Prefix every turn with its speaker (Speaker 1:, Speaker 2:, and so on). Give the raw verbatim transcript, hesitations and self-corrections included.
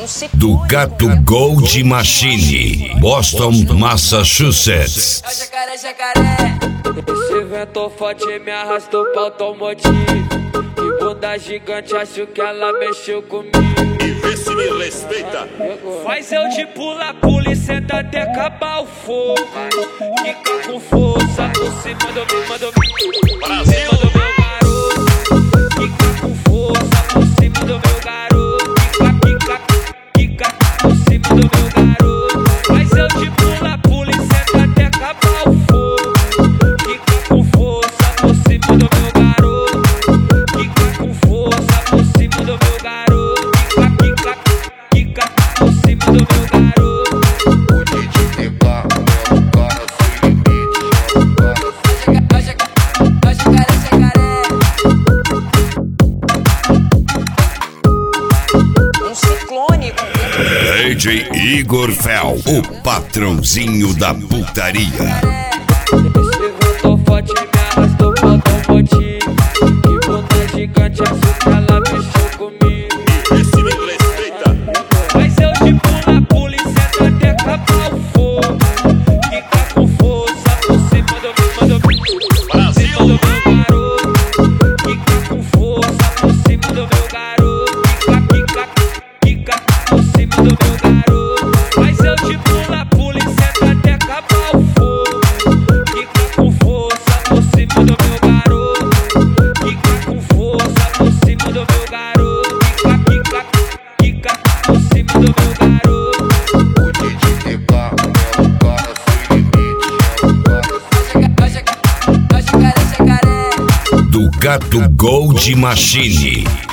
Speaker 1: do Gato Gold Machine, Boston, Massachusetts.
Speaker 2: Jacaré, jacaré.
Speaker 3: Esse vento forte me arrastou pra automotivo. Que bunda gigante, acho que ela mexeu comigo.
Speaker 4: E vê se me respeita.
Speaker 3: Faz eu de pula, pula e senta até acabar o fogo. Fica com força, por cima do meu, mandou
Speaker 4: Brasil.
Speaker 3: do meu garoto. Fica com força, por cima do meu garoto. Fica, fica, fica por cima do meu garoto. Faz eu de pula, pula e senta até acabar o fogo. Fica com força, por cima do meu garoto. Fica com força, por cima do meu garoto. Fica, fica, fica por cima do meu garoto.
Speaker 2: Jacaré, jacaré. Um ciclone.
Speaker 1: D J Igor Fel, o patrãozinho da putaria.
Speaker 3: Esse vento forte me arrastou pra automotivo. Que bunda gigante, acho que ela mexeu comigo.
Speaker 4: E vê se me respeita.
Speaker 3: Mas eu de pula, pula e senta até acabar o fogo. Fica com força por cima do meu, mandou
Speaker 4: Brasil.
Speaker 3: do meu garoto. Fica com força por cima do meu garoto. Fica, fica, fica por cima do meu garoto. Mas eu de pula, pula e senta até acabar o fogo. Fica com força por cima do meu garoto. Fica com força por cima do meu garoto. Fica, fica, fica por cima do meu garoto.
Speaker 2: Jacaré, jacaré.
Speaker 1: Do Gato Gold Machine.